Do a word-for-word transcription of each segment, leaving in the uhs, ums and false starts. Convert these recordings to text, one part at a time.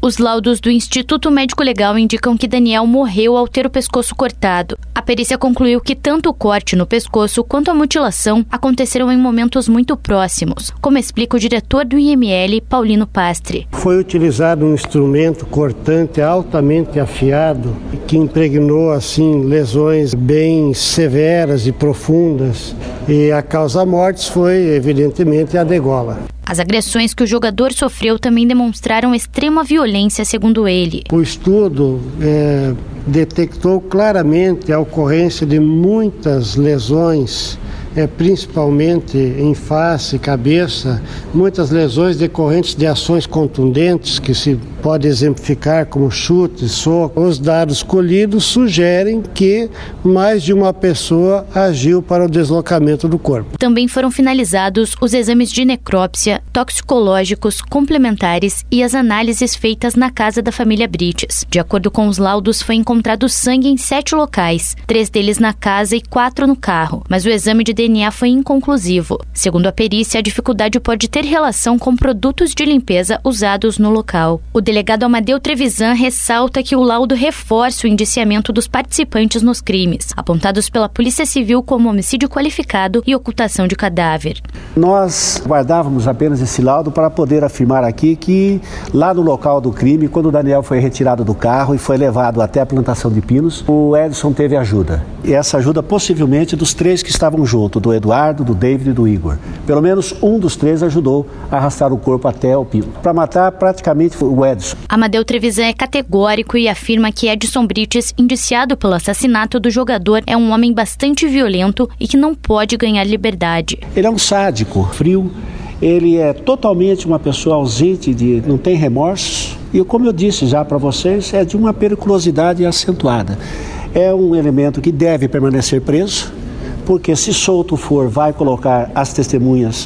Os laudos do Instituto Médico Legal indicam que Daniel morreu ao ter o pescoço cortado. A perícia concluiu que tanto o corte no pescoço quanto a mutilação aconteceram em momentos muito próximos, como explica o diretor do I M L, Paulino Pastre. Foi utilizado um instrumento cortante altamente afiado que impregnou assim lesões bem severas e profundas, e a causa mortis foi evidentemente a degola. As agressões que o jogador sofreu também demonstraram extrema violência, segundo ele. O estudo é, detectou claramente a ocorrência de muitas lesões, é, principalmente em face e cabeça, muitas lesões decorrentes de ações contundentes que se pode exemplificar como chutes, socos. Os dados colhidos sugerem que mais de uma pessoa agiu para o deslocamento do corpo. Também foram finalizados os exames de necrópsia, toxicológicos, complementares e as análises feitas na casa da família Brites. De acordo com os laudos, foi encontrado sangue em sete locais, três deles na casa e quatro no carro, mas o exame de D N A foi inconclusivo. Segundo a perícia, a dificuldade pode ter relação com produtos de limpeza usados no local. O delegado Amadeu Trevisan ressalta que o laudo reforça o indiciamento dos participantes nos crimes, apontados pela Polícia Civil como homicídio qualificado e ocultação de cadáver. Nós guardávamos apenas esse laudo para poder afirmar aqui que lá no local do crime, quando o Daniel foi retirado do carro e foi levado até a plantação de pinos, o Edson teve ajuda. E essa ajuda possivelmente dos três que estavam juntos, do Eduardo, do David e do Igor. Pelo menos um dos três ajudou a arrastar o corpo até o pino. Para matar praticamente o Edson. Amadeu Trevisan é categórico e afirma que Edson Brites, indiciado pelo assassinato do jogador, é um homem bastante violento e que não pode ganhar liberdade. Ele é um sádico, frio, ele é totalmente uma pessoa ausente, de, não tem remorsos. E como eu disse já para vocês, é de uma periculosidade acentuada. É um elemento que deve permanecer preso, porque se solto for, vai colocar as testemunhas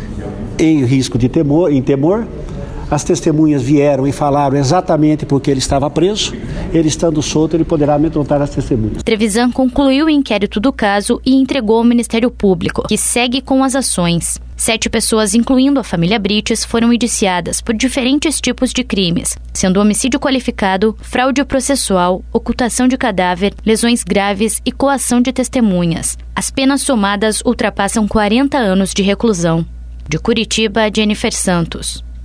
em risco de temor, em temor. As testemunhas vieram e falaram exatamente porque ele estava preso. Ele estando solto, ele poderá amedrontar as testemunhas. Trevisan concluiu o inquérito do caso e entregou ao Ministério Público, que segue com as ações. Sete pessoas, incluindo a família Brites, foram indiciadas por diferentes tipos de crimes, sendo homicídio qualificado, fraude processual, ocultação de cadáver, lesões graves e coação de testemunhas. As penas somadas ultrapassam quarenta anos de reclusão. De Curitiba, Jennifer Santos.